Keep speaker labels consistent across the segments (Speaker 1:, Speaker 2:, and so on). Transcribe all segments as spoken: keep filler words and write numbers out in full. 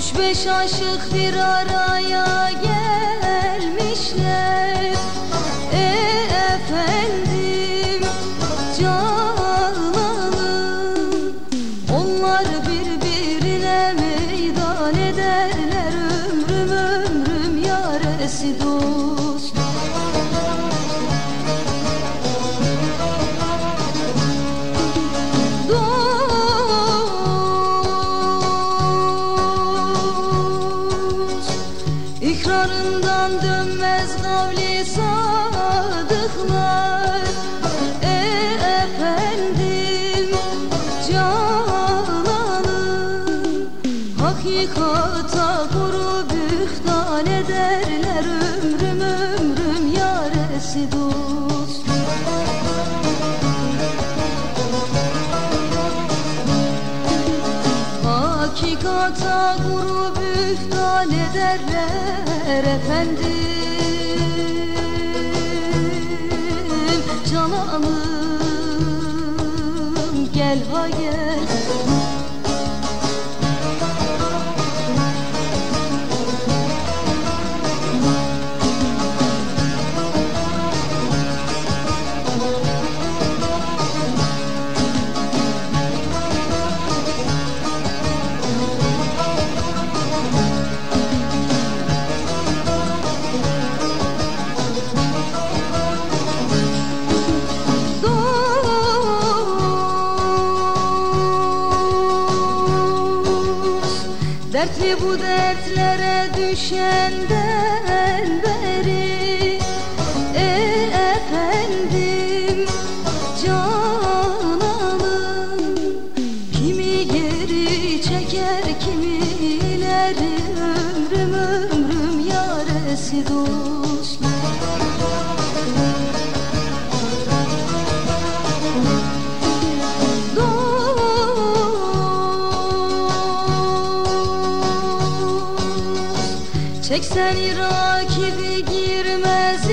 Speaker 1: Üç beş aşık bir araya gelmişler. E efendim cananım, onlar birbirine meydan ederler. Ömrüm ömrüm yaresi dost. İkrarından dönmez kavli sadıklar. E efendim cananım, hakikata kuru bühtan ederler. Ömrüm ömrüm yaresi dost. Hakikata kuru bühtan ederler efendim cananım, gel ha gel. Dertli bu dertlere düşenden beri, e efendim cananım, kimi geri çeker kimileri. Ömrüm ömrüm yaresi dost. Çeksen rakibi girmez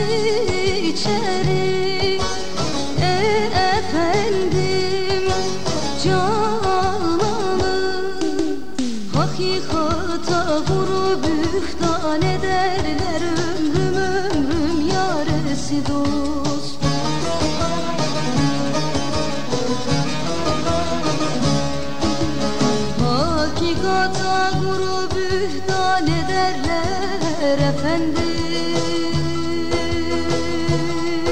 Speaker 1: içeri. E efendim cananım, hakikata kuru bühtan ederler. Ömrüm ömrüm yaresi dost. Hakikata kuru bühtan ederler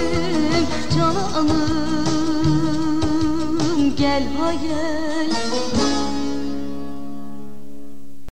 Speaker 1: efendim cananım, gel ha gel.